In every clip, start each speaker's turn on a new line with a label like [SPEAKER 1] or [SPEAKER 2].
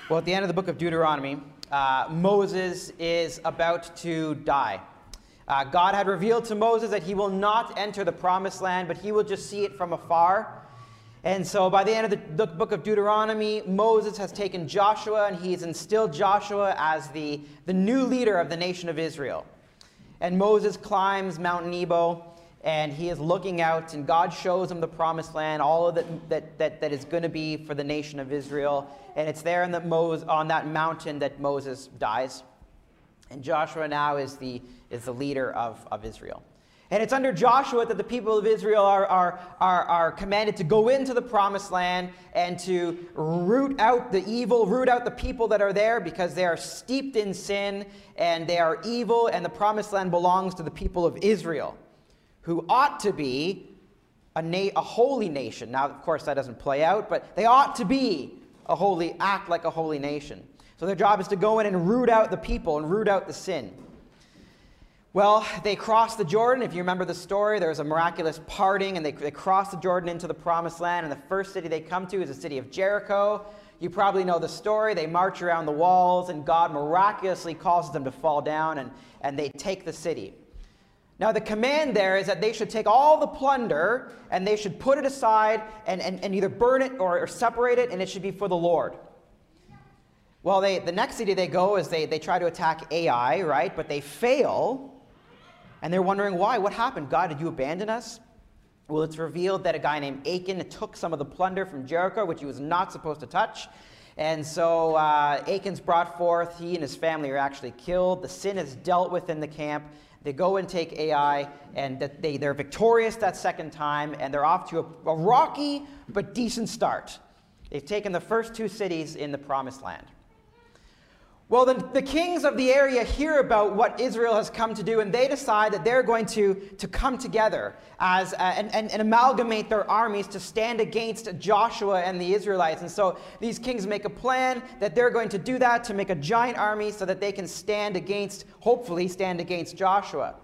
[SPEAKER 1] Well, at the end of the book of Deuteronomy, Moses is about to die. God had revealed to Moses that he will not enter the promised land, but he will just see it from afar. And so by the end of the book of Deuteronomy, Moses has taken Joshua and he's instilled Joshua as the new leader of the nation of Israel. And Moses climbs Mount Nebo and he is looking out, and God shows him the promised land, all of that is going to be for the nation of Israel. And it's there on that mountain that Moses dies. And Joshua now is the leader of Israel. And it's under Joshua that the people of Israel are commanded to go into the promised land and to root out the evil, root out the people that are there, because they are steeped in sin and they are evil, and the promised land belongs to the people of Israel, who ought to be a holy nation. Now, of course, that doesn't play out, but they ought to act like a holy nation. So their job is to go in and root out the people and root out the sin. Well, they cross the Jordan. If you remember the story, there's a miraculous parting, and they cross the Jordan into the promised land, and the first city they come to is the city of Jericho. You probably know the story. They march around the walls, and God miraculously causes them to fall down, and they take the city. Now, the command there is that they should take all the plunder, and they should put it aside and either burn it or separate it, and it should be for the Lord. Well, the next city they go is they try to attack Ai, right? But they fail. And they're wondering why. What happened? God, did you abandon us? Well, it's revealed that a guy named Achan took some of the plunder from Jericho, which he was not supposed to touch. And so Achan's brought forth. He and his family are actually killed. The sin is dealt with in the camp. They go and take Ai, and they're victorious that second time, and they're off to a rocky but decent start. They've taken the first two cities in the promised land. Well, the kings of the area hear about what Israel has come to do, and they decide that they're going to come together and amalgamate their armies to stand against Joshua and the Israelites. And so these kings make a plan that they're going to do that, to make a giant army so that they can hopefully stand against Joshua.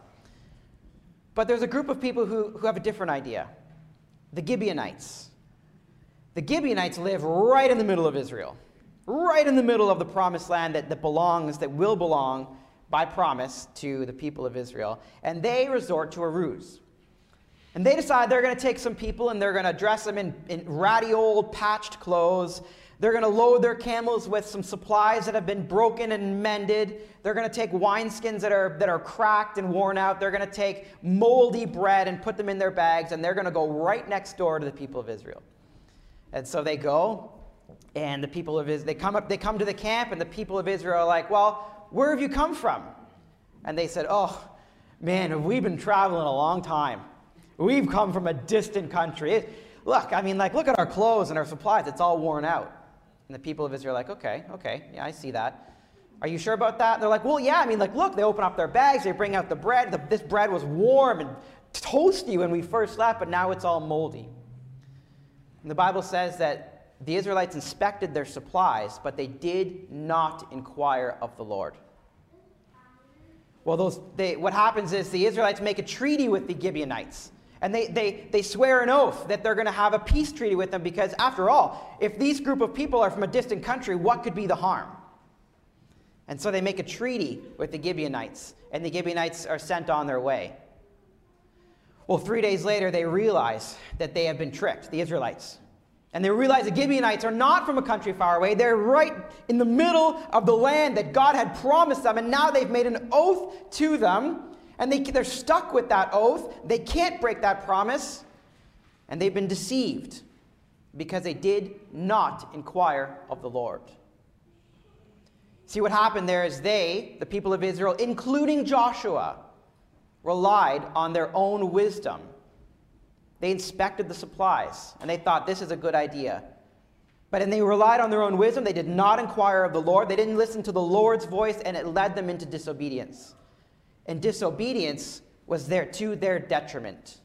[SPEAKER 1] But there's a group of people who have a different idea. The Gibeonites. The Gibeonites live right in the middle of Israel. Right in the middle of the promised land that will belong by promise to the people of Israel. And they resort to a ruse. And they decide they're going to take some people and they're going to dress them in ratty old patched clothes. They're going to load their camels with some supplies that have been broken and mended. They're going to take wineskins that are cracked and worn out. They're going to take moldy bread and put them in their bags, and they're going to go right next door to the people of Israel. And so they go. And the people of Israel, they come to the camp, and the people of Israel are like, well, where have you come from? And they said, oh, man, we've been traveling a long time. We've come from a distant country. Look at our clothes and our supplies. It's all worn out. And the people of Israel are like, okay, yeah, I see that. Are you sure about that? And they're like, well, yeah, look, they open up their bags, they bring out the bread. This bread was warm and toasty when we first left, but now it's all moldy. And the Bible says that the Israelites inspected their supplies, but they did not inquire of the Lord. Well, what happens is the Israelites make a treaty with the Gibeonites. And they swear an oath that they're going to have a peace treaty with them, because after all, if these group of people are from a distant country, what could be the harm? And so they make a treaty with the Gibeonites, and the Gibeonites are sent on their way. Well, 3 days later, they realize that they have been tricked, the Israelites. And they realize the Gibeonites are not from a country far away. They're right in the middle of the land that God had promised them. And now they've made an oath to them. And they're stuck with that oath. They can't break that promise. And they've been deceived because they did not inquire of the Lord. See, what happened there is the people of Israel, including Joshua, relied on their own wisdom. They inspected the supplies, and they thought, this is a good idea. But they relied on their own wisdom. They did not inquire of the Lord. They didn't listen to the Lord's voice, and it led them into disobedience. And disobedience was to their detriment.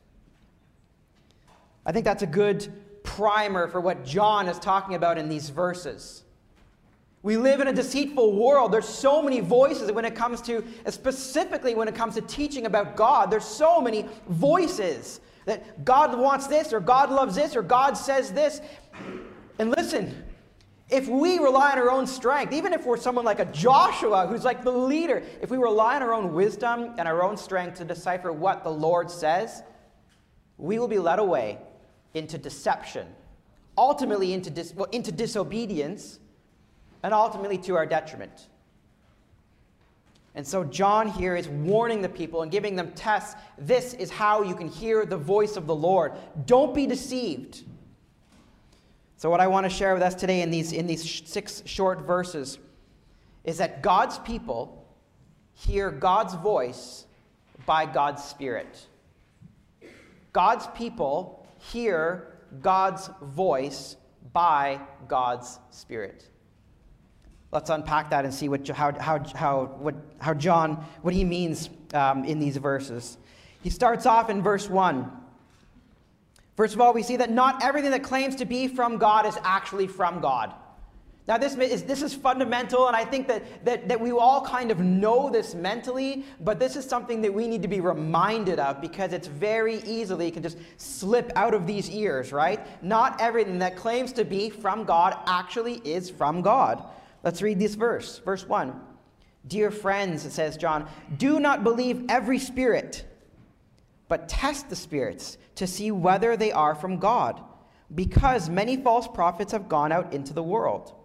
[SPEAKER 1] I think that's a good primer for what John is talking about in these verses. We live in a deceitful world. There's so many voices specifically when it comes to teaching about God. There's so many voices. That God wants this, or God loves this, or God says this. And listen, If we rely on our own strength, even if we're someone like a Joshua who's like the leader, if we rely on our own wisdom and our own strength to decipher what the Lord says, we will be led away into deception, ultimately into disobedience, and ultimately to our detriment. And so John here is warning the people and giving them tests. This is how you can hear the voice of the Lord. Don't be deceived. So what I want to share with us today in these 6 short verses is that God's people hear God's voice by God's Spirit. God's people hear God's voice by God's Spirit. Let's unpack that and see how John, what he means in these verses. He starts off in verse 1. First of all, we see that not everything that claims to be from God is actually from God. Now, this is fundamental, and I think that we all kind of know this mentally, but this is something that we need to be reminded of because it's very easily, it can just slip out of these ears, right? Not everything that claims to be from God actually is from God. Let's read this verse. Verse 1. Dear friends, says John, do not believe every spirit, but test the spirits to see whether they are from God, because many false prophets have gone out into the world.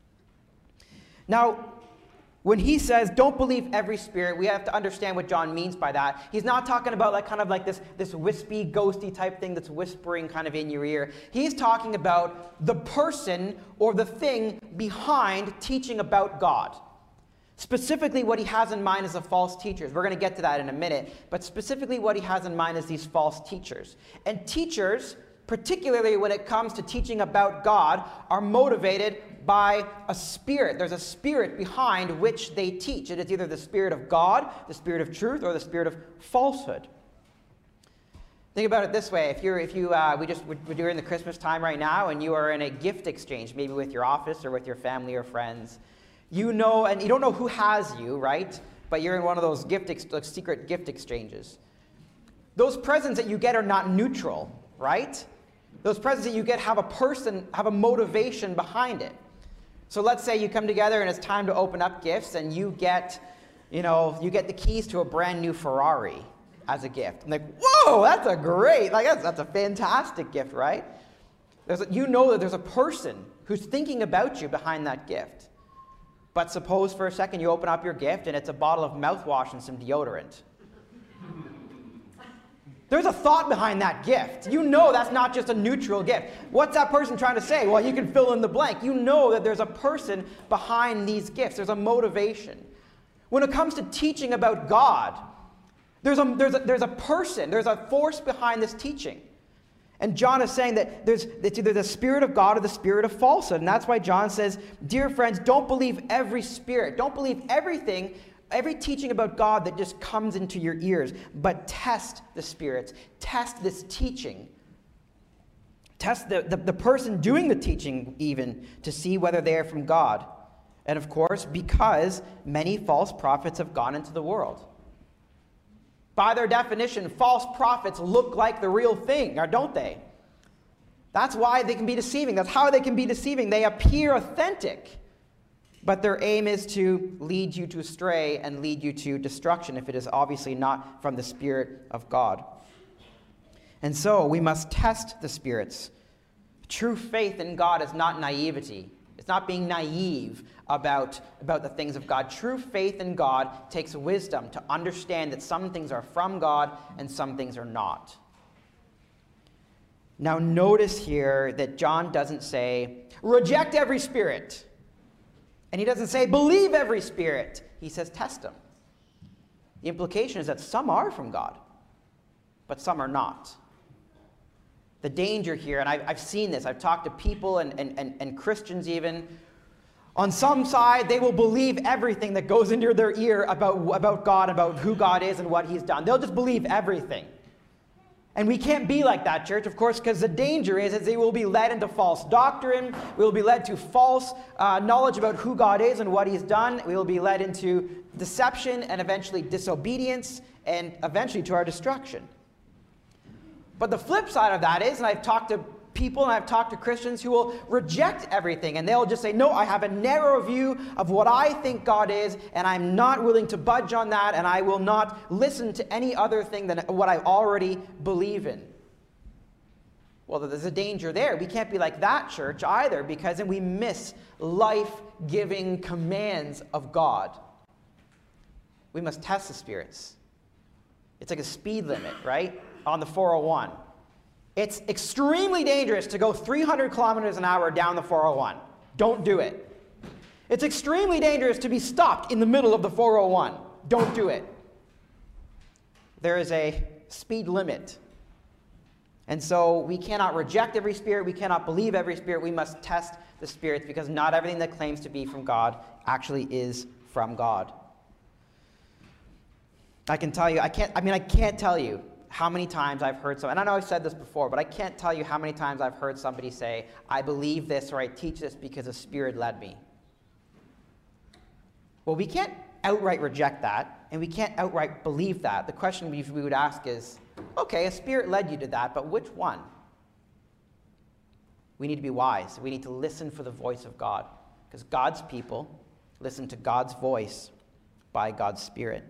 [SPEAKER 1] Now, when he says, don't believe every spirit, we have to understand what John means by that. He's not talking about this wispy, ghosty type thing that's whispering kind of in your ear. He's talking about the person or the thing behind teaching about God. Specifically, what he has in mind is the false teachers. We're going to get to that in a minute. But specifically, what he has in mind is these false teachers. And teachers, particularly when it comes to teaching about God, are motivated by a spirit. There's a spirit behind which they teach. It is either the spirit of God, the spirit of truth, or the spirit of falsehood. Think about it this way. We're in the Christmas time right now, and you are in a gift exchange, maybe with your office or with your family or friends. You know, and you don't know who has you, right? But you're in one of those secret gift exchanges. Those presents that you get are not neutral, right? Those presents that you get have a motivation behind it. So let's say you come together and it's time to open up gifts, and you get the keys to a brand new Ferrari as a gift. I'm like, whoa, that's a fantastic gift, right? You know that there's a person who's thinking about you behind that gift. But suppose for a second you open up your gift and it's a bottle of mouthwash and some deodorant. There's a thought behind that gift. You know that's not just a neutral gift. What's that person trying to say? Well, you can fill in the blank. You know that there's a person behind these gifts. There's a motivation. When it comes to teaching about God, there's a person, there's a force behind this teaching. And John is saying that it's either the spirit of God or the spirit of falsehood. And that's why John says, dear friends, don't believe every spirit. Don't believe everything, every teaching about God that just comes into your ears. But test the spirits. Test this teaching. Test the person doing the teaching even to see whether they are from God. And of course, because many false prophets have gone into the world. By their definition, false prophets look like the real thing, or don't they? That's why they can be deceiving. That's how they can be deceiving. They appear authentic, but their aim is to lead you to astray and lead you to destruction if it is obviously not from the Spirit of God. And so we must test the spirits. True faith in God is not naivety. It's not being naive about the things of God. True faith in God takes wisdom to understand that some things are from God and some things are not. Now notice here that John doesn't say, reject every spirit. And he doesn't say, believe every spirit. He says, test them. The implication is that some are from God, but some are not. The danger here, and I've seen this, I've talked to people and Christians even. On some side, they will believe everything that goes into their ear about God, about who God is and what he's done. They'll just believe everything. And we can't be like that, church, of course, because the danger is they will be led into false doctrine. We will be led to false knowledge about who God is and what he's done. We will be led into deception and eventually disobedience and eventually to our destruction. But the flip side of that is, and I've talked to people, and I've talked to Christians who will reject everything, and they'll just say, no, I have a narrow view of what I think God is, and I'm not willing to budge on that, and I will not listen to any other thing than what I already believe in. Well, there's a danger there. We can't be like that church either, because then we miss life-giving commands of God. We must test the spirits. It's like a speed limit, right, on the 401. It's extremely dangerous to go 300 kilometers an hour down the 401. Don't do it. It's extremely dangerous to be stopped in the middle of the 401. Don't do it. There is a speed limit. And so we cannot reject every spirit. We cannot believe every spirit. We must test the spirits, because not everything that claims to be from God actually is from God. I can tell you, I can't tell you how many times I've heard and I know I've said this before, but I can't tell you how many times I've heard somebody say, I believe this or I teach this because a spirit led me. Well, we can't outright reject that, and we can't outright believe that. The question we would ask is, okay, a spirit led you to that, but which one? We need to be wise. We need to listen for the voice of God, because God's people listen to God's voice by God's Spirit.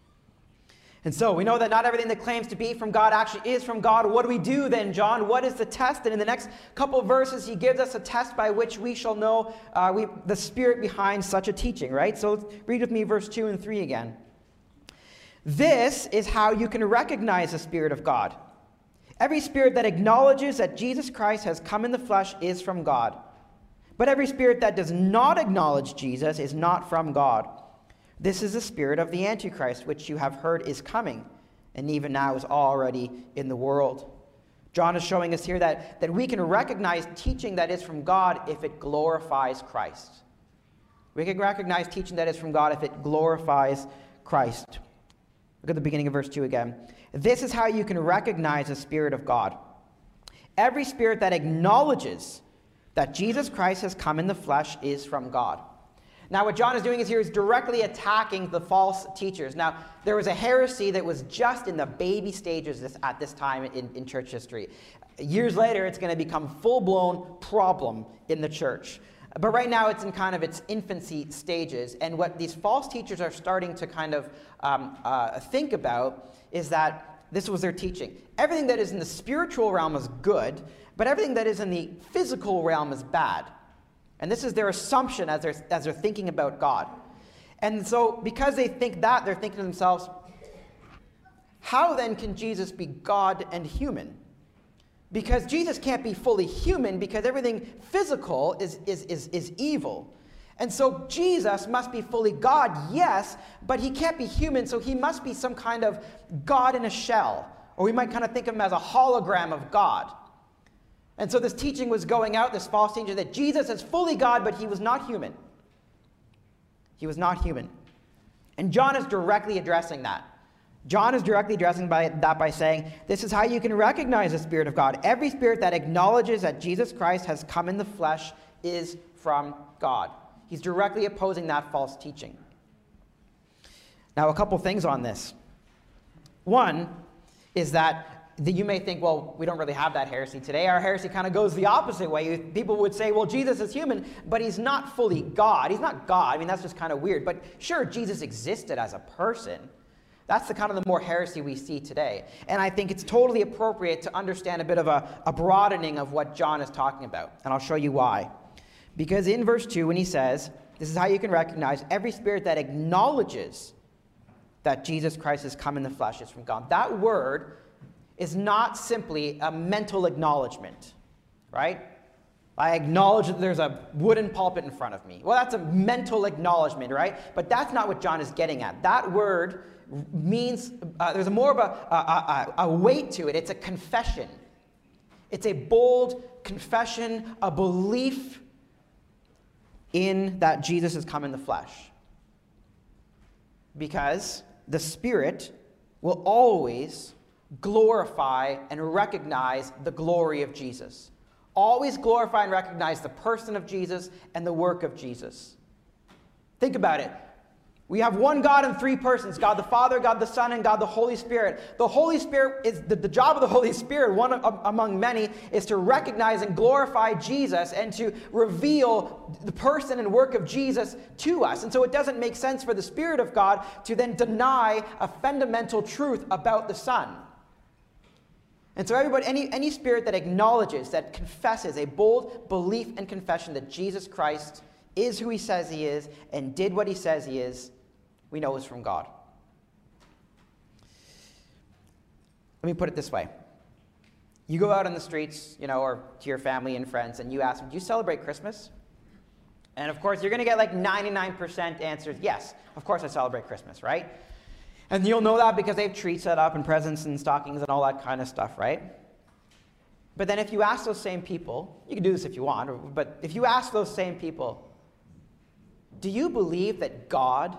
[SPEAKER 1] And so we know that not everything that claims to be from God actually is from God. What do we do then, John? What is the test? And in the next couple of verses, he gives us a test by which we shall know the spirit behind such a teaching, right? So let's read with me verse 2 and 3 again. This is how you can recognize the Spirit of God. Every spirit that acknowledges that Jesus Christ has come in the flesh is from God. But every spirit that does not acknowledge Jesus is not from God. This is the spirit of the Antichrist, which you have heard is coming, and even now is already in the world. John is showing us here that we can recognize teaching that is from God if it glorifies Christ. We can recognize teaching that is from God if it glorifies Christ. Look at the beginning of verse 2 again. This is how you can recognize the Spirit of God. Every spirit that acknowledges that Jesus Christ has come in the flesh is from God. Now, what John is doing is here is directly attacking the false teachers. Now, there was a heresy that was just in the baby stages at this time in church history. Years later, it's going to become a full-blown problem in the church. But right now, it's in kind of its infancy stages. And what these false teachers are starting to kind of think about is that this was their teaching. Everything that is in the spiritual realm is good, but everything that is in the physical realm is bad. And this is their assumption as they're thinking about God. And so because they think that, they're thinking to themselves, how then can Jesus be God and human? Because Jesus can't be fully human, because everything physical is evil. And so Jesus must be fully God, yes, but he can't be human, so he must be some kind of God in a shell. Or we might kind of think of him as a hologram of God. And so this teaching was going out, this false teaching, that Jesus is fully God, but he was not human. He was not human. And John is directly addressing that. John is directly addressing that by saying, this is how you can recognize the Spirit of God. Every spirit that acknowledges that Jesus Christ has come in the flesh is from God. He's directly opposing that false teaching. Now, a couple things on this. One is that you may think, well, we don't really have that heresy today. Our heresy kind of goes the opposite way. People would say, well, Jesus is human, but he's not fully God. He's not God. I mean, that's just kind of weird. But sure, Jesus existed as a person. That's the kind of the more heresy we see today. And I think it's totally appropriate to understand a bit of a broadening of what John is talking about. And I'll show you why. Because in verse 2, when he says, this is how you can recognize every spirit that acknowledges that Jesus Christ has come in the flesh is from God. That word is not simply a mental acknowledgement, right? I acknowledge that there's a wooden pulpit in front of me. Well, that's a mental acknowledgement, right? But that's not what John is getting at. That word means, there's more of a weight to it. It's a confession. It's a bold confession, a belief in that Jesus has come in the flesh. Because the Spirit will always glorify and recognize the glory of Jesus. Always glorify and recognize the person of Jesus and the work of Jesus. Think about it. We have one God in three persons, God the Father, God the Son, and God the Holy Spirit. The Holy Spirit is the job of the Holy Spirit, one among many, is to recognize and glorify Jesus and to reveal the person and work of Jesus to us. And so it doesn't make sense for the Spirit of God to then deny a fundamental truth about the Son. And so everybody, any spirit that acknowledges, that confesses a bold belief and confession that Jesus Christ is who he says he is and did what he says he is, we know is from God. Let me put it this way. You go out on the streets, or to your family and friends, and you ask them, do you celebrate Christmas? And of course, you're going to get like 99% answers, yes, of course I celebrate Christmas, right? And you'll know that because they have treats set up and presents and stockings and all that kind of stuff, right? But then if you ask those same people, you can do this if you want, but if you ask those same people, do you believe that God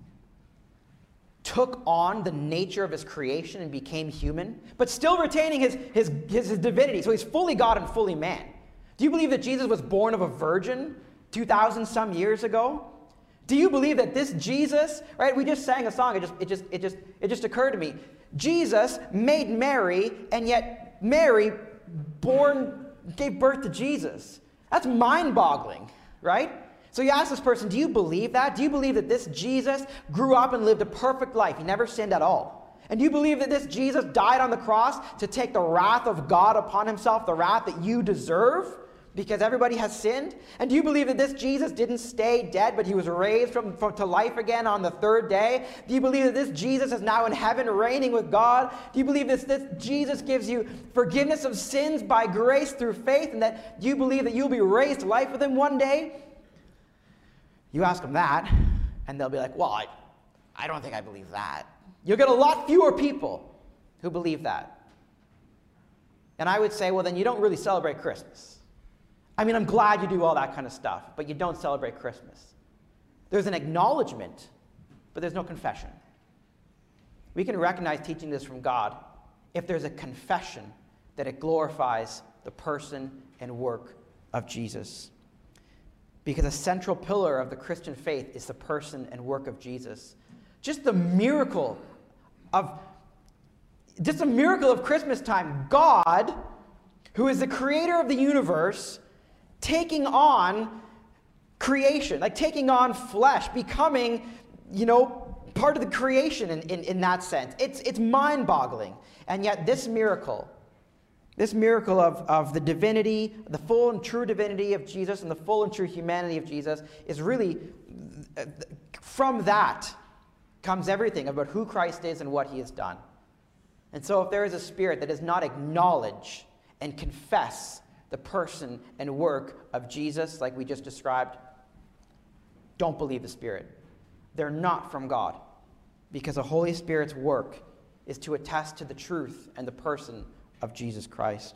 [SPEAKER 1] took on the nature of his creation and became human, but still retaining his divinity, so he's fully God and fully man? Do you believe that Jesus was born of a virgin 2,000 some years ago? Do you believe that this Jesus, right? We just sang a song. It just occurred to me. Jesus made Mary, and yet Mary gave birth to Jesus. That's mind-boggling, right? So you ask this person, do you believe that? Do you believe that this Jesus grew up and lived a perfect life? He never sinned at all. And do you believe that this Jesus died on the cross to take the wrath of God upon himself, the wrath that you deserve? Because everybody has sinned? And do you believe that this Jesus didn't stay dead, but he was raised to life again on the third day? Do you believe that this Jesus is now in heaven reigning with God? Do you believe this Jesus gives you forgiveness of sins by grace through faith? And do you believe that you'll be raised to life with him one day? You ask them that, and they'll be like, well, I don't think I believe that. You'll get a lot fewer people who believe that. And I would say, well, then you don't really celebrate Christmas. I mean, I'm glad you do all that kind of stuff, but you don't celebrate Christmas. There's an acknowledgement, but there's no confession. We can recognize teaching this from God if there's a confession that it glorifies the person and work of Jesus. Because a central pillar of the Christian faith is the person and work of Jesus. Just the miracle of Christmas time, God, who is the creator of the universe, taking on creation, like taking on flesh, becoming, part of the creation in that sense. It's mind-boggling. And yet this miracle of the divinity, the full and true divinity of Jesus and the full and true humanity of Jesus is really, from that comes everything about who Christ is and what he has done. And so if there is a spirit that does not acknowledge and confess the person and work of Jesus, like we just described, don't believe the Spirit. They're not from God, because the Holy Spirit's work is to attest to the truth and the person of Jesus Christ.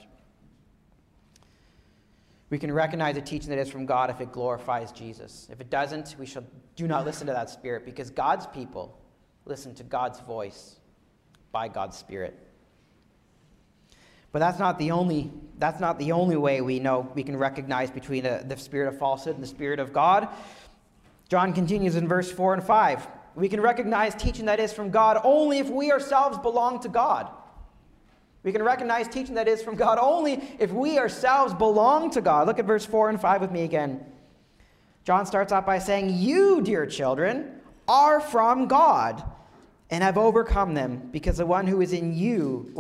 [SPEAKER 1] We can recognize a teaching that is from God if it glorifies Jesus. If it doesn't, do not listen to that spirit, because God's people listen to God's voice by God's Spirit. But that's not the only way we can recognize between the spirit of falsehood and the Spirit of God. John continues in verse 4 and 5. We can recognize teaching that is from God only if we ourselves belong to God. We can recognize teaching that is from God only if we ourselves belong to God. Look at verse 4 and 5 with me again. John starts out by saying, you, dear children, are from God and have overcome them, because the one who is in you,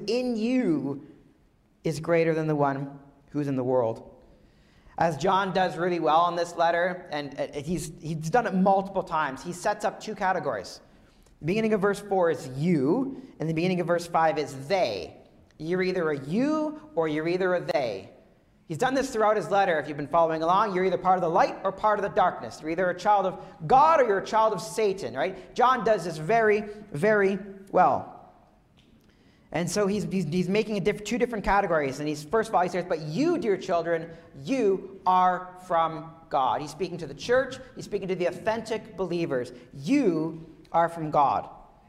[SPEAKER 1] is greater than the one who is in the world. As John does really well in this letter, and he's done it multiple times, he sets up two categories. The beginning of verse 4 is you, and the beginning of verse 5 is they. You're either a you or you're either a they. He's done this throughout his letter. If you've been following along, you're either part of the light or part of the darkness. You're either a child of God or you're a child of Satan, right? John does this very, very well. And so he's making two different categories. And first of all, he says, but you, dear children, you are from God. He's speaking to the church. He's speaking to the authentic believers. You are from God.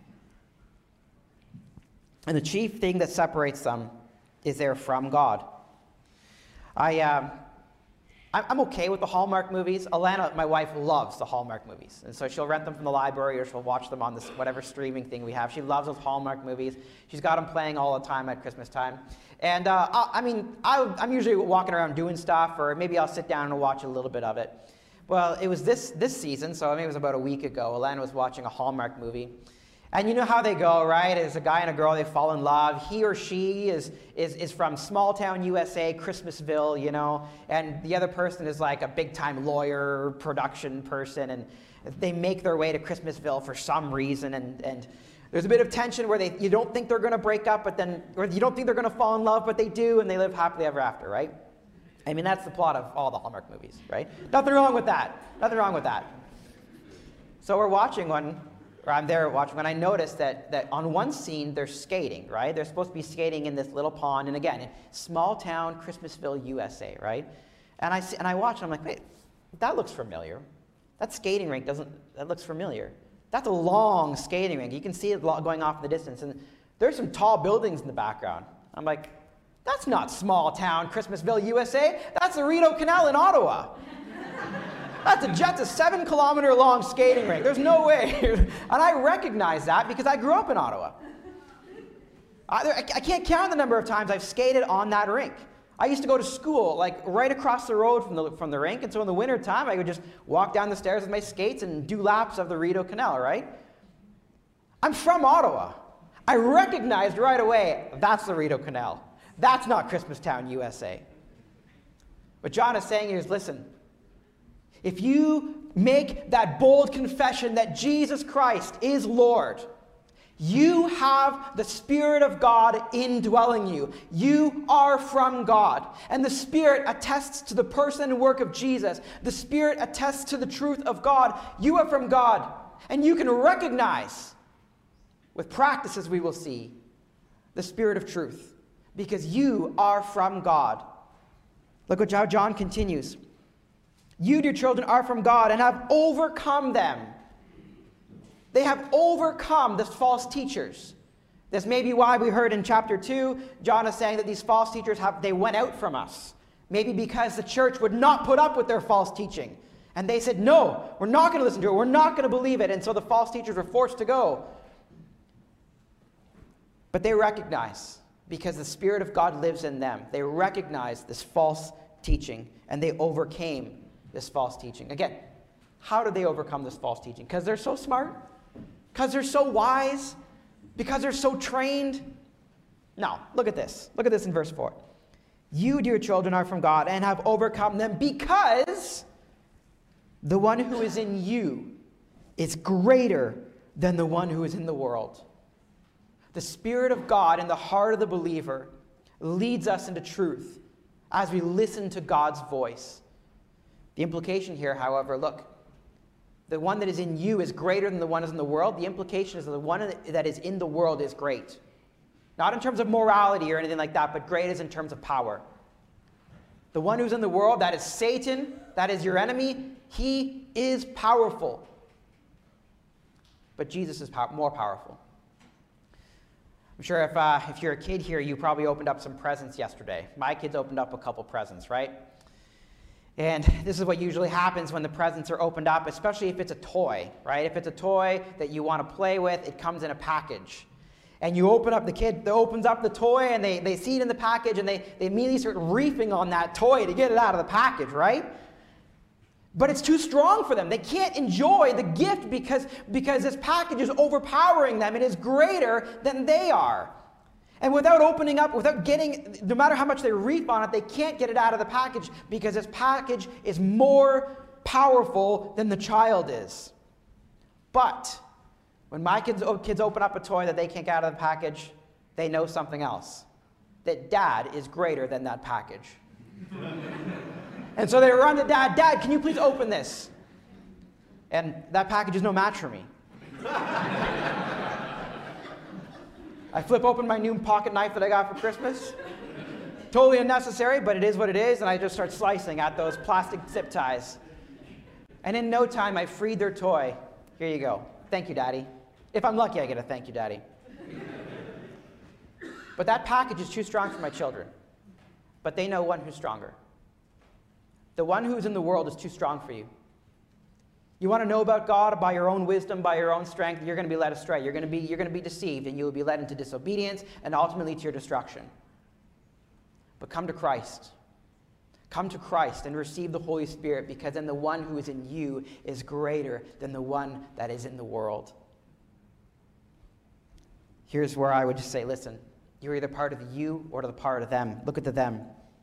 [SPEAKER 1] And the chief thing that separates them is they're from God. I I'm okay with the Hallmark movies. Alana, my wife, loves the Hallmark movies. And so she'll rent them from the library or she'll watch them on this whatever streaming thing we have. She loves those Hallmark movies. She's got them playing all the time at Christmas time. And I'm usually walking around doing stuff, or maybe I'll sit down and watch a little bit of it. Well, it was this season, so I mean it was about a week ago. Alana was watching a Hallmark movie. And you know how they go, right? As a guy and a girl, they fall in love. He or she is from small town USA, Christmasville, you know, and the other person is like a big-time lawyer, production person, and they make their way to Christmasville for some reason, and there's a bit of tension where you don't think they're going to break up, or you don't think they're going to fall in love, but they do, and they live happily ever after, right? I mean, that's the plot of all the Hallmark movies, right? Nothing wrong with that. Nothing wrong with that. So we're watching one. Or I'm there watching, when I noticed that on one scene, they're skating, right? They're supposed to be skating in this little pond, and again, in small town, Christmasville, USA, right? And I watch, and I'm like, wait, that looks familiar. That skating rink that looks familiar. That's a long skating rink. You can see it going off in the distance, and there's some tall buildings in the background. I'm like, that's not small town, Christmasville, USA. That's the Rideau Canal in Ottawa. That's a 7-kilometer long skating rink. There's no way. And I recognize that because I grew up in Ottawa. I can't count the number of times I've skated on that rink. I used to go to school like right across the road from the rink, and so in the winter time I would just walk down the stairs with my skates and do laps of the Rideau Canal, right? I'm from Ottawa. I recognized right away that's the Rideau Canal. That's not Christmastown, USA. What John is saying here is, listen, if you make that bold confession that Jesus Christ is Lord, you have the Spirit of God indwelling you. You are from God. And the Spirit attests to the person and work of Jesus. The Spirit attests to the truth of God. You are from God. And you can recognize, with practice as we will see, the Spirit of truth. Because you are from God. Look at how John continues. You, dear children, are from God and have overcome them. They have overcome the false teachers. This may be why we heard in chapter 2, John is saying that these false teachers, they went out from us. Maybe because the church would not put up with their false teaching. And they said, no, we're not going to listen to it. We're not going to believe it. And so the false teachers were forced to go. But they recognize, because the Spirit of God lives in them, they recognize this false teaching, and they overcame this false teaching. Again, how did they overcome this false teaching? Because they're so smart? Because they're so wise? Because they're so trained? No, look at this. Look at this in verse 4. You, dear children, are from God and have overcome them because the one who is in you is greater than the one who is in the world. The Spirit of God in the heart of the believer leads us into truth as we listen to God's voice. The implication here, however, look, the one that is in you is greater than the one that is in the world. The implication is that the one that is in the world is great. Not in terms of morality or anything like that, but great is in terms of power. The one who's in the world, that is Satan, that is your enemy, he is powerful. But Jesus is more powerful. I'm sure if you're a kid here, you probably opened up some presents yesterday. My kids opened up a couple presents, right? And this is what usually happens when the presents are opened up, especially if it's a toy, right? If it's a toy that you want to play with, it comes in a package. And you open up, the kid opens up the toy, and they see it in the package, and they immediately start reefing on that toy to get it out of the package, right? But it's too strong for them. They can't enjoy the gift because this package is overpowering them. It is greater than they are. And without opening up, without getting, no matter how much they reef on it, they can't get it out of the package because this package is more powerful than the child is. But when my kids open up a toy that they can't get out of the package, they know something else. That Dad is greater than that package. And so they run to Dad, Dad, can you please open this? And that package is no match for me. I flip open my new pocket knife that I got for Christmas. Totally unnecessary, but it is what it is, and I just start slicing at those plastic zip ties. And in no time, I freed their toy. Here you go. Thank you, Daddy. If I'm lucky, I get a thank you, Daddy. But that package is too strong for my children. But they know one who's stronger. The one who's in the world is too strong for you. You want to know about God by your own wisdom, by your own strength, you're going to be led astray. You're going to be deceived, and you will be led into disobedience and ultimately to your destruction. But come to Christ. Come to Christ and receive the Holy Spirit, because then the one who is in you is greater than the one that is in the world. Here's where I would just say, listen, you're either part of the you or the part of them. Look at the them.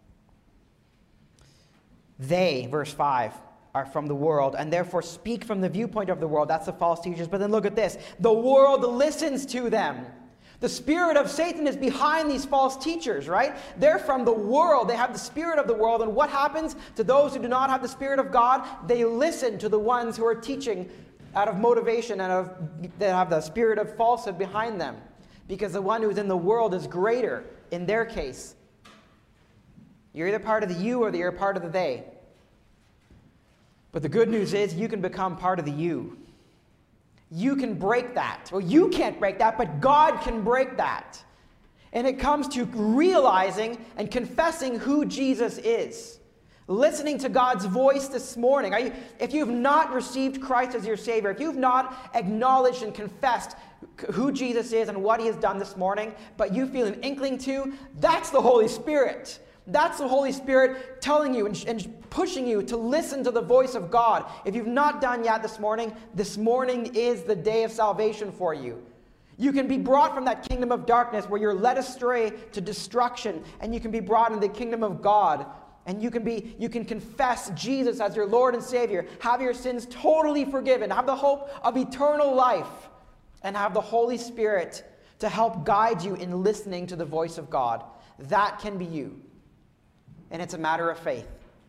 [SPEAKER 1] They, verse 5, are from the world and therefore speak from the viewpoint of the world. That's the false teachers. But then look at this. The world listens to them. The spirit of Satan is behind these false teachers, right? They're from the world. They have the spirit of the world. And what happens to those who do not have the Spirit of God? They listen to the ones who are teaching out of motivation and they have the spirit of falsehood behind them. Because the one who's in the world is greater in their case. You're either part of the you or you're a part of the they. But the good news is you can become part of the you. You can break that. Well, you can't break that, but God can break that. And it comes to realizing and confessing who Jesus is. Listening to God's voice this morning. If you've not received Christ as your Savior, if you've not acknowledged and confessed who Jesus is and what He has done this morning, but you feel an inkling to, that's the Holy Spirit. That's the Holy Spirit telling you and pushing you to listen to the voice of God. If you've not done yet this morning is the day of salvation for you. You can be brought from that kingdom of darkness where you're led astray to destruction, and you can be brought into the kingdom of God. And you can confess Jesus as your Lord and Savior, have your sins totally forgiven, have the hope of eternal life, and have the Holy Spirit to help guide you in listening to the voice of God. That can be you. And it's a matter of faith.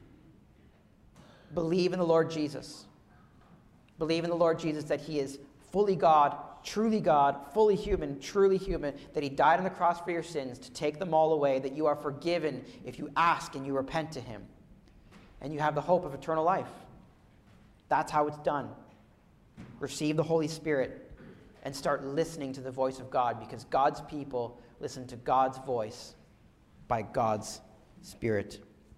[SPEAKER 1] Believe in the Lord Jesus. Believe in the Lord Jesus that He is fully God, fully human, truly human, that He died on the cross for your sins to take them all away, that you are forgiven if you ask and you repent to Him. And you have the hope of eternal life. That's how it's done. Receive the Holy Spirit and start listening to the voice of God, because God's people listen to God's voice by God's Spirit.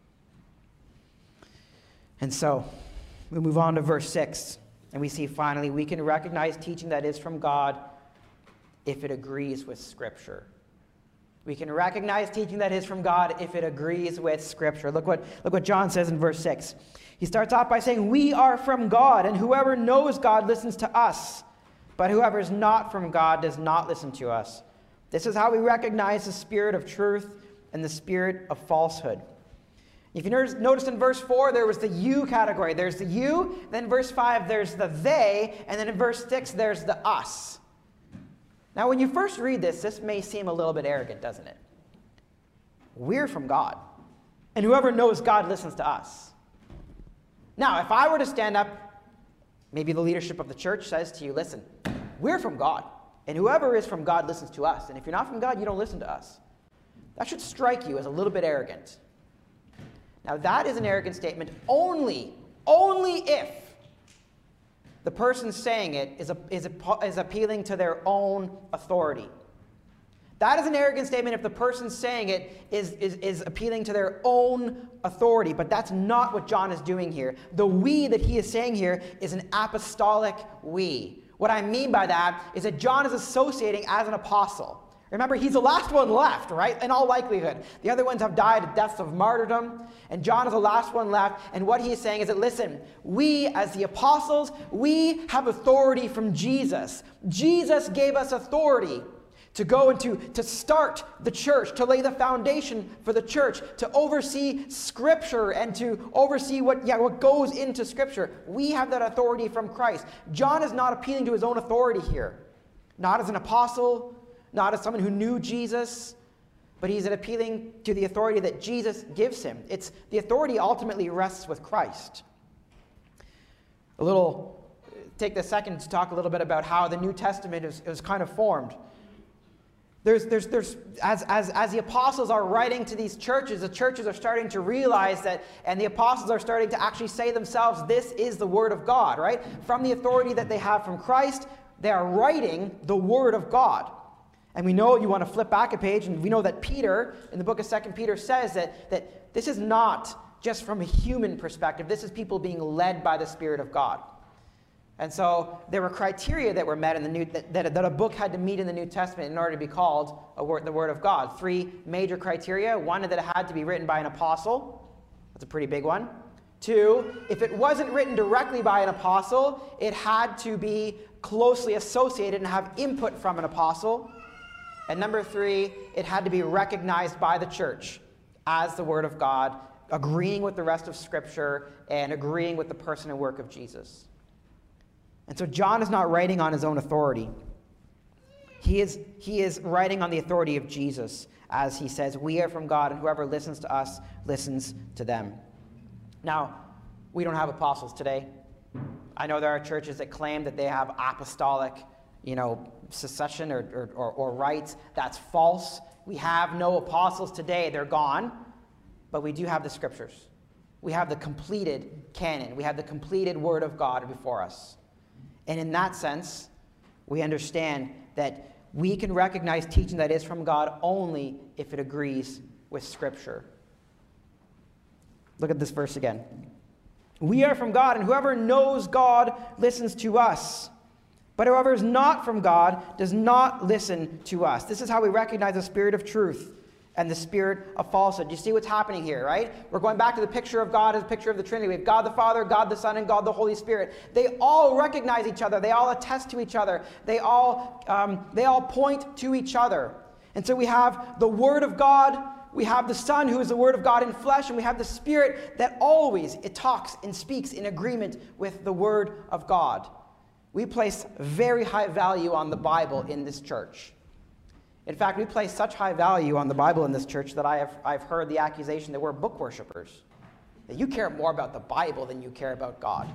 [SPEAKER 1] And so, we move on to verse 6, and we see finally we can recognize teaching that is from God if it agrees with Scripture. We can recognize teaching that is from God if it agrees with Scripture. Look what John says in verse 6. He starts off by saying, "We are from God, and whoever knows God listens to us. But whoever is not from God does not listen to us. This is how we recognize the spirit of truth and the spirit of falsehood." If you notice in verse 4, there was the you category. There's the you, then verse 5, there's the they, and then in verse 6, there's the us. Now, when you first read this may seem a little bit arrogant, doesn't it? We're from God, and whoever knows God listens to us. Now, if I were to stand up, maybe the leadership of the church says to you, listen, we're from God, and whoever is from God listens to us, and if you're not from God, you don't listen to us. That should strike you as a little bit arrogant. Now, that is an arrogant statement only if the person saying it is appealing to their own authority. That is an arrogant statement if the person saying it is appealing to their own authority, but that's not what John is doing here. The we that he is saying here is an apostolic we. What I mean by that is that John is associating as an apostle. Remember, he's the last one left, right? In all likelihood. The other ones have died deaths of martyrdom, and John is the last one left. And what he is saying is that, listen, we as the apostles, we have authority from Jesus. Jesus gave us authority to go and to start the church, to lay the foundation for the church, to oversee Scripture and to oversee what goes into Scripture. We have that authority from Christ. John is not appealing to his own authority here. Not as an apostle, not as someone who knew Jesus, but he's appealing to the authority that Jesus gives him. It's the authority ultimately rests with Christ. Take the second to talk a little bit about how the New Testament is kind of formed. As the apostles are writing to these churches, the churches are starting to realize that, and the apostles are starting to actually say themselves, this is the Word of God, right? From the authority that they have from Christ, they are writing the Word of God. And we know, you want to flip back a page, and we know that Peter, in the book of 2 Peter, says that this is not just from a human perspective. This is people being led by the Spirit of God. And so there were criteria that were met in the that a book had to meet in the New Testament in order to be called the Word of God. 3 major criteria. 1, that it had to be written by an apostle. That's a pretty big one. 2, if it wasn't written directly by an apostle, it had to be closely associated and have input from an apostle. And number 3, it had to be recognized by the church as the Word of God, agreeing with the rest of Scripture and agreeing with the person and work of Jesus. And so John is not writing on his own authority. He is writing on the authority of Jesus, as he says, "We are from God, and whoever listens to us listens to them." Now, we don't have apostles today. I know there are churches that claim that they have apostolic, succession or rights. That's false. We have no apostles today. They're gone. But we do have the Scriptures. We have the completed canon. We have the completed Word of God before us. And in that sense, we understand that we can recognize teaching that is from God only if it agrees with Scripture. Look at this verse again. "We are from God, and whoever knows God listens to us. But whoever is not from God does not listen to us." This is how we recognize the spirit of truth and the spirit of falsehood. You see what's happening here, right? We're going back to the picture of God as a picture of the Trinity. We have God the Father, God the Son, and God the Holy Spirit. They all recognize each other. They all attest to each other. They all point to each other. And so we have the Word of God, we have the Son who is the Word of God in flesh, and we have the Spirit that always talks and speaks in agreement with the Word of God. We place very high value on the Bible in this church. In fact, we place such high value on the Bible in this church that I've heard the accusation that we're book worshipers, that you care more about the Bible than you care about God.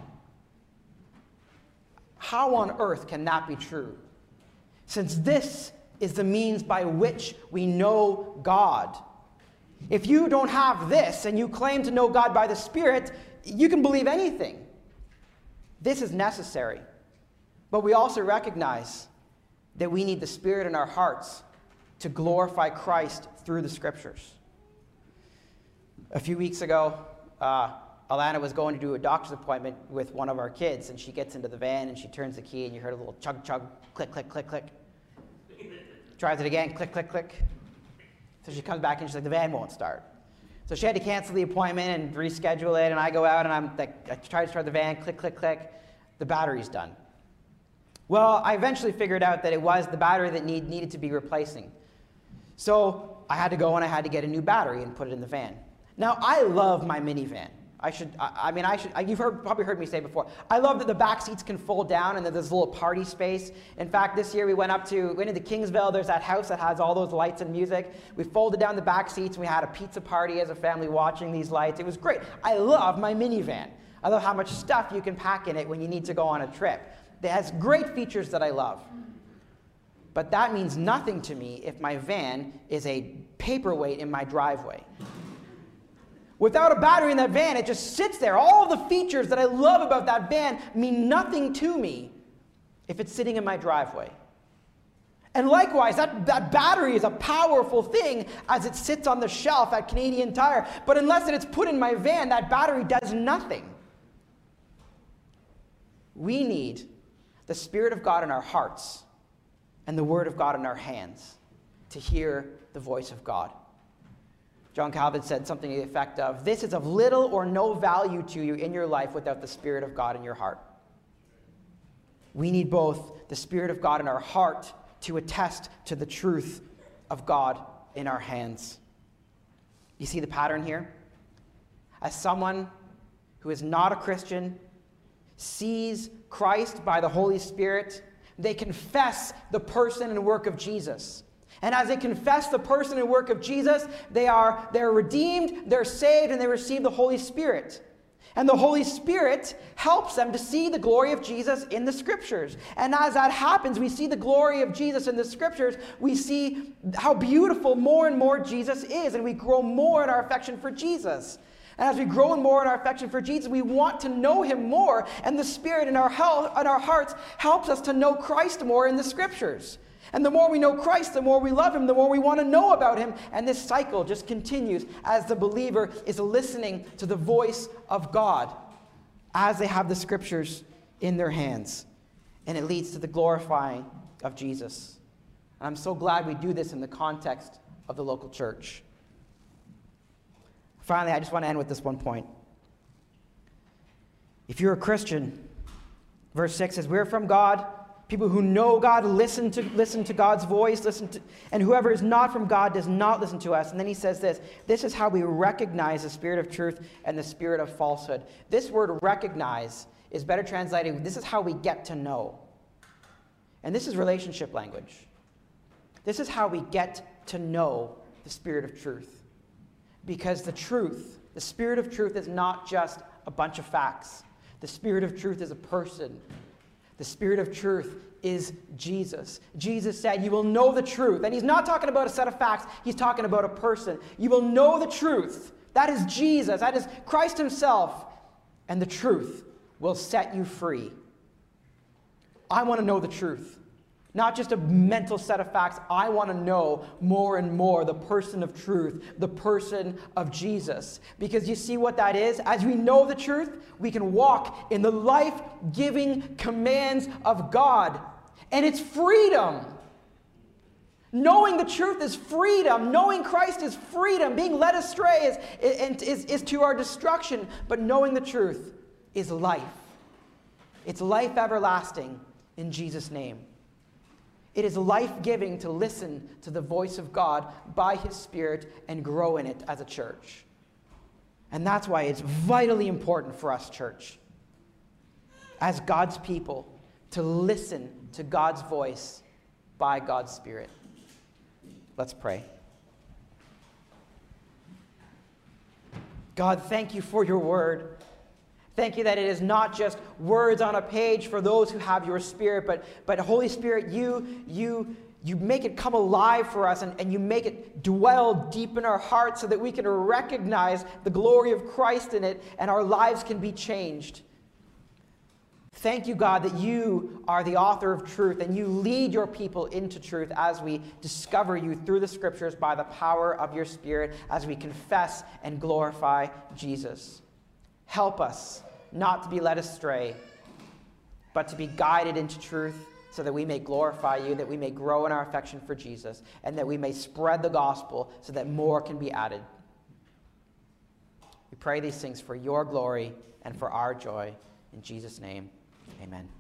[SPEAKER 1] How on earth can that be true? Since this is the means by which we know God. If you don't have this and you claim to know God by the Spirit, you can believe anything. This is necessary. But we also recognize that we need the Spirit in our hearts to glorify Christ through the Scriptures. A few weeks ago, Alana was going to do a doctor's appointment with one of our kids, and she gets into the van and she turns the key and you heard a little chug chug, click click click click. Tries it again, click click click. So she comes back and she's like, the van won't start. So she had to cancel the appointment and reschedule it, and I go out and I try to start the van, click click click, the battery's done. Well, I eventually figured out that it was the battery that needed to be replacing. So I had to go and I had to get a new battery and put it in the van. Now, I love my minivan. You've probably heard me say before, I love that the back seats can fold down and that there's a little party space. In fact, this year we went into Kingsville. There's that house that has all those lights and music. We folded down the back seats and we had a pizza party as a family watching these lights. It was great. I love my minivan. I love how much stuff you can pack in it when you need to go on a trip. It has great features that I love. But that means nothing to me if my van is a paperweight in my driveway. Without a battery in that van, it just sits there. All of the features that I love about that van mean nothing to me if it's sitting in my driveway. And likewise, that battery is a powerful thing as it sits on the shelf at Canadian Tire. But unless it's put in my van, that battery does nothing. We need the Spirit of God in our hearts and the Word of God in our hands to hear the voice of God. John Calvin said something to the effect of, "This is of little or no value to you in your life without the Spirit of God in your heart." We need both the Spirit of God in our heart to attest to the truth of God in our hands. You see the pattern here? As someone who is not a Christian sees Christ by the Holy Spirit, they confess the person and work of Jesus. And as they confess the person and work of Jesus, they're redeemed, they're saved, and they receive the Holy Spirit. And the Holy Spirit helps them to see the glory of Jesus in the Scriptures. And as that happens, we see the glory of Jesus in the Scriptures. We see how beautiful more and more Jesus is, and we grow more in our affection for Jesus. And as we grow more in our affection for Jesus, we want to know him more, and the Spirit in our hearts helps us to know Christ more in the Scriptures. And the more we know Christ, the more we love him, the more we want to know about him. And this cycle just continues as the believer is listening to the voice of God as they have the scriptures in their hands. And it leads to the glorifying of Jesus. And I'm so glad we do this in the context of the local church. Finally, I just want to end with this one point. If you're a Christian, verse 6 says, we're from God. People who know God listen to God's voice, and whoever is not from God does not listen to us. And then he says this is how we recognize the spirit of truth and the spirit of falsehood. This word recognize is better translated, this is how we get to know. And this is relationship language. This is how we get to know the spirit of truth. Because the truth, the spirit of truth is not just a bunch of facts. The spirit of truth is a person. The spirit of truth is Jesus. Jesus said, you will know the truth. And he's not talking about a set of facts. He's talking about a person. You will know the truth. That is Jesus. That is Christ himself. And the truth will set you free. I want to know the truth. Not just a mental set of facts. I want to know more and more the person of truth, the person of Jesus. Because you see what that is? As we know the truth, we can walk in the life-giving commands of God. And it's freedom. Knowing the truth is freedom. Knowing Christ is freedom. Being led astray is to our destruction. But knowing the truth is life. It's life everlasting in Jesus' name. It is life-giving to listen to the voice of God by his Spirit and grow in it as a church. And that's why it's vitally important for us, church, as God's people, to listen to God's voice by God's Spirit. Let's pray. God, thank you for your word. Thank you that it is not just words on a page for those who have your Spirit, but Holy Spirit, you make it come alive for us, and you make it dwell deep in our hearts so that we can recognize the glory of Christ in it and our lives can be changed. Thank you, God, that you are the author of truth and you lead your people into truth as we discover you through the scriptures by the power of your Spirit, as we confess and glorify Jesus. Help us not to be led astray, but to be guided into truth so that we may glorify you, that we may grow in our affection for Jesus, and that we may spread the gospel so that more can be added. We pray these things for your glory and for our joy. In Jesus' name, amen.